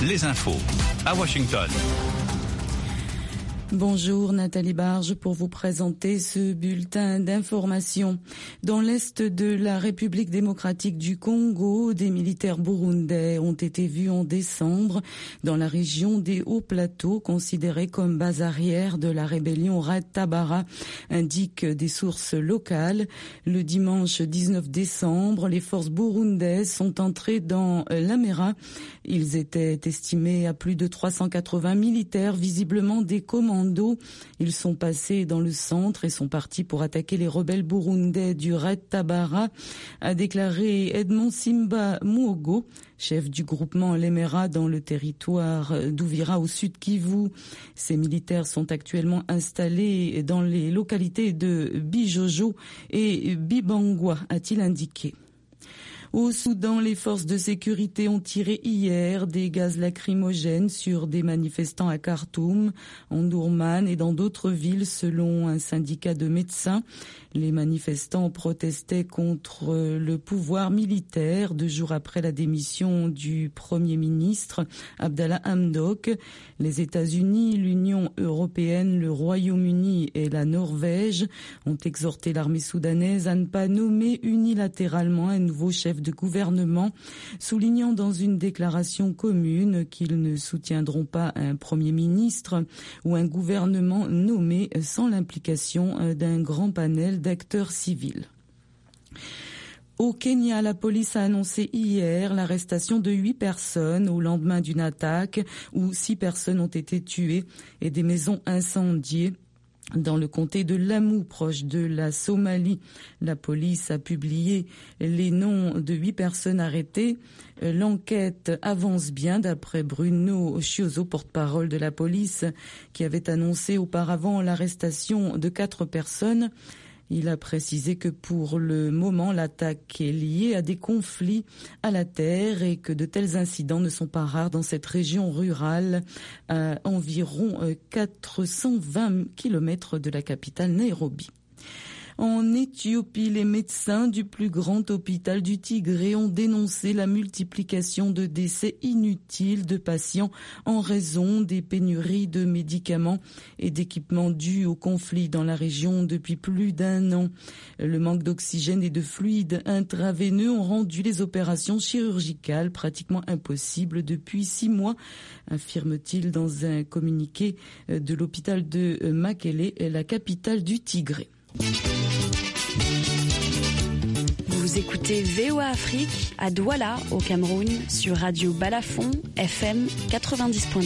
les infos à Washington. Bonjour, Nathalie Barge pour vous présenter ce bulletin d'information. Dans l'est de la République démocratique du Congo, des militaires burundais ont été vus en décembre dans la région des Hauts Plateaux, considérée comme base arrière de la rébellion Red Tabara, indiquent des sources locales. Le dimanche 19 décembre, les forces burundaises sont entrées dans l'Amera. Ils étaient estimés à plus de 380 militaires, visiblement des commandos. Ils sont passés dans le centre et sont partis pour attaquer les rebelles burundais du Red Tabara, a déclaré Edmond Simba Muogo, chef du groupement Lemera dans le territoire d'Ouvira au sud Kivu. Ces militaires sont actuellement installés dans les localités de Bijojo et Bibangwa, a-t-il indiqué. Au Soudan, les forces de sécurité ont tiré hier des gaz lacrymogènes sur des manifestants à Khartoum, en Dourman et dans d'autres villes selon un syndicat de médecins. Les manifestants protestaient contre le pouvoir militaire 2 jours après la démission du Premier ministre Abdallah Hamdok. Les États-Unis, l'Union européenne, le Royaume-Uni et la Norvège ont exhorté l'armée soudanaise à ne pas nommer unilatéralement un nouveau chef de gouvernement, soulignant dans une déclaration commune qu'ils ne soutiendront pas un Premier ministre ou un gouvernement nommé sans l'implication d'un grand panel d'acteurs civils. Au Kenya, la police a annoncé hier l'arrestation de 8 personnes au lendemain d'une attaque où 6 personnes ont été tuées et des maisons incendiées. Dans le comté de Lamu, proche de la Somalie, la police a publié les noms de 8 personnes arrêtées. L'enquête avance bien d'après Bruno Chiozo, porte-parole de la police, qui avait annoncé auparavant l'arrestation de 4 personnes. Il a précisé que pour le moment, l'attaque est liée à des conflits à la terre et que de tels incidents ne sont pas rares dans cette région rurale à environ 420 km de la capitale Nairobi. En Éthiopie, les médecins du plus grand hôpital du Tigré ont dénoncé la multiplication de décès inutiles de patients en raison des pénuries de médicaments et d'équipements dus au conflit dans la région depuis plus d'1 an. Le manque d'oxygène et de fluides intraveineux ont rendu les opérations chirurgicales pratiquement impossibles depuis 6 mois, affirme-t-il dans un communiqué de l'hôpital de Makele, la capitale du Tigré. Vous écoutez VOA Afrique à Douala au Cameroun sur Radio Balafon FM 90.2.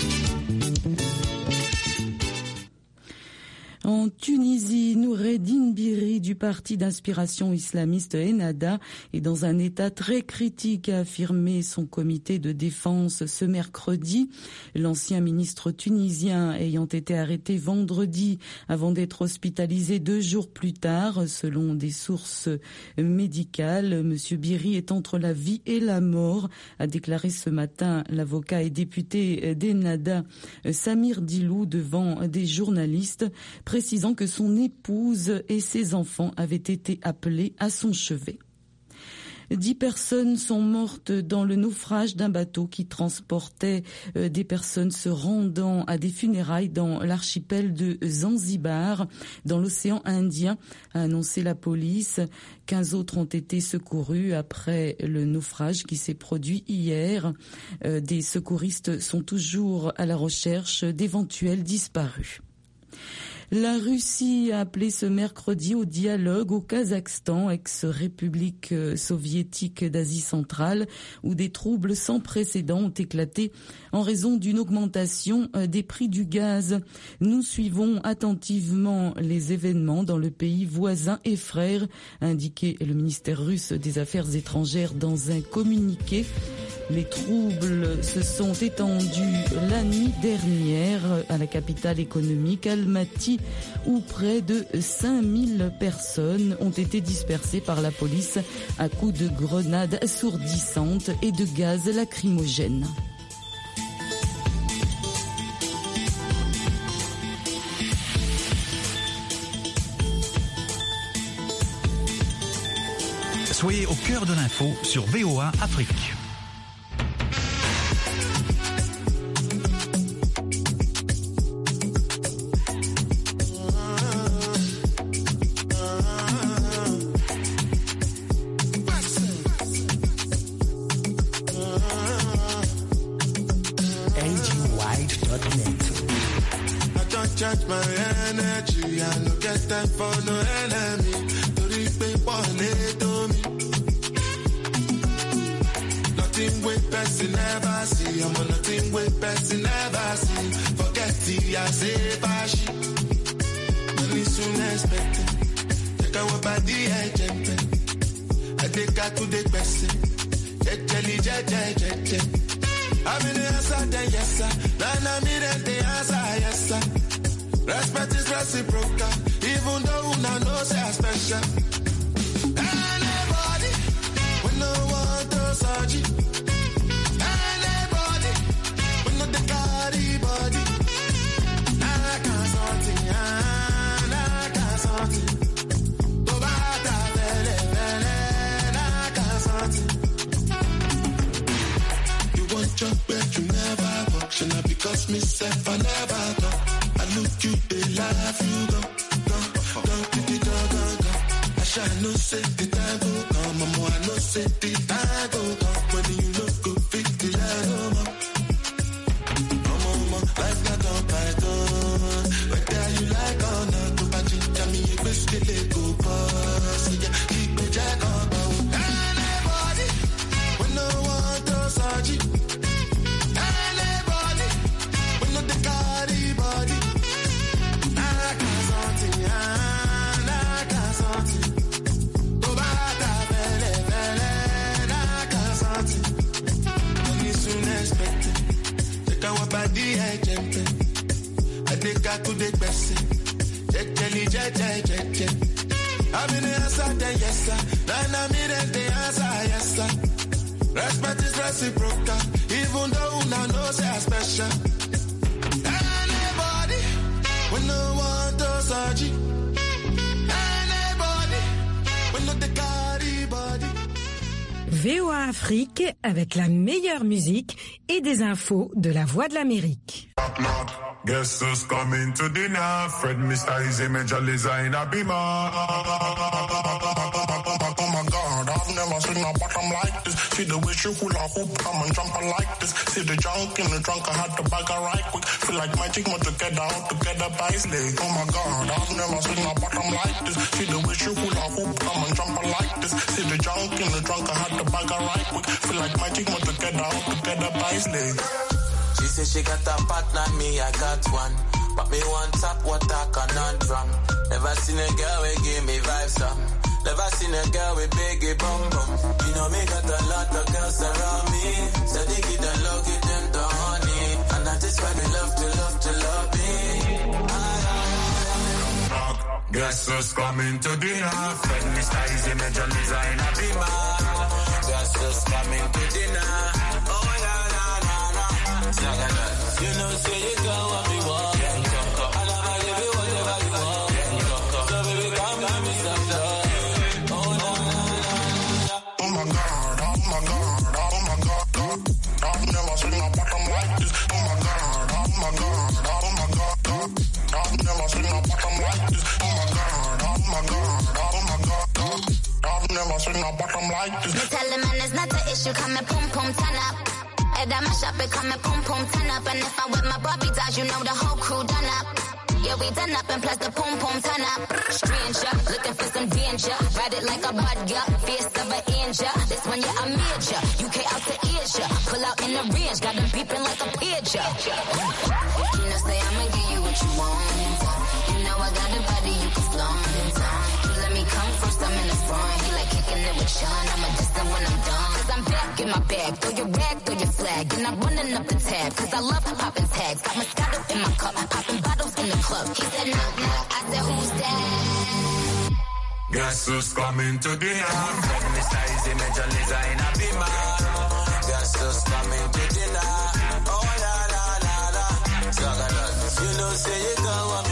En Tunisie, Noureddine Biri du parti d'inspiration islamiste Ennahda est dans un état très critique, a affirmé son comité de défense ce mercredi. L'ancien ministre tunisien ayant été arrêté vendredi avant d'être hospitalisé 2 jours plus tard, selon des sources médicales. Monsieur Biri est entre la vie et la mort, a déclaré ce matin l'avocat et député d'Ennahda Samir Dilou devant des journalistes, précisant que son épouse et ses enfants avaient été appelés à son chevet. 10 personnes sont mortes dans le naufrage d'un bateau qui transportait des personnes se rendant à des funérailles dans l'archipel de Zanzibar, dans l'océan Indien, a annoncé la police. 15 autres ont été secourus après le naufrage qui s'est produit hier. Des secouristes sont toujours à la recherche d'éventuels disparus. La Russie a appelé ce mercredi au dialogue au Kazakhstan, ex-république soviétique d'Asie centrale, où des troubles sans précédent ont éclaté en raison d'une augmentation des prix du gaz. Nous suivons attentivement les événements dans le pays voisin et frère, a indiqué le ministère russe des Affaires étrangères dans un communiqué. Les troubles se sont étendus la nuit dernière à la capitale économique Almaty, où près de 5000 personnes ont été dispersées par la police à coups de grenades assourdissantes et de gaz lacrymogène. Soyez au cœur de l'info sur VOA Afrique. recharge my energy. I no get time for no enemy. To reach people to me. Nothing with person never see. I'm on nothing with person never see. Forget the I say bashi. Money soon expected. Take our body agent. I take her to the best. I'm in the answer, then yes sir. Then I'm in the answer, yes sir. Respect is reciprocal, even though I know say I'm special. Anybody, we no want to search it. Anybody, we no the carry body. I can't something, I can't something. Go back to I can't something. Jump where you never walk, should not because myself I never go. I look you, they laugh you go. I shall no say the time go come, mama, I no say the time go come. When you look go fit the line, mama, life not on python. Whether you like or not, to patch it, tell me you wish they go pass. So yeah, keep the jack on. Anybody, when no one does surgery. I take her to the best. I'm in the answer, then yes sir. Then I'm in the answer, yes sir. Respect is reciprocal, even though I know say I'm special. Anybody, we no want to surgery. Anybody, we no the carry body. VOA Afrique avec la meilleure musique et des infos de la Voix de l'Amérique. Guess who's coming to dinner? Fred Mr. Easy Major designer Bima. Oh my God, I've never seen a bottom like this. See the way she hula hoop, come and jump like this. See the junk in the trunk, I had to bag her right quick. Feel like magic, more together, all together by slave. Oh my God, I've never seen a bottom like this. See the way she hula hoop, come and jump like this. See the junk in the trunk, I had to bag her right quick. Feel like magic, more together, all together by slave. She said she got a partner, me, I got one. But me want top water conundrum. Never seen a girl who give me vibes up. Never seen a girl with biggie bum bum. You know me got a lot of girls around me. So they give them love, give them the honey. And that is why they love me. Guess who's coming to dinner? Fred Mr. Easy Major designer Bima. Guess who's coming to dinner? Oh la la la la. You know say you go what we want. I never give you whatever you want. So baby come give me some love. Oh la la la la. Oh my God, oh my God, oh my God. I've never seen a bottom like this. Oh my God, oh my God, oh my God. I've never seen a bottom like this. Oh my God, oh my God, oh my God. I've never seen a bottom like this. Me tell him, man, it's not the issue. Come and pum pum turn up. Head on my shop, it come and pum pum turn up. And if I'm with my Barbie dolls, you know the whole crew done up. Yeah, we done up and plus the pum pum turn up. Stranger, looking for some danger. Ride it like a budger, face of an angel. This one, yeah, I'm major. UK out to Asia. Pull out in the range, got them beeping like a pager. You know, say I'ma give you what you want. You know I got a body you can flaunt. You let me come first, I'm in the front. He like kicking it with Sean, I'm a distant when I'm done. Cause I'm back in my bag, throw your rag, throw your flag. And I'm running up the tab, cause I love popping tags. Got Moscato in my cup, popping bottles in the club. He said knock knock, I said who's that? Guess who's coming to dinner? Fred Mr. Easy Major designer Bima. Guess who's coming to dinner? Oh la la la la. You know say you go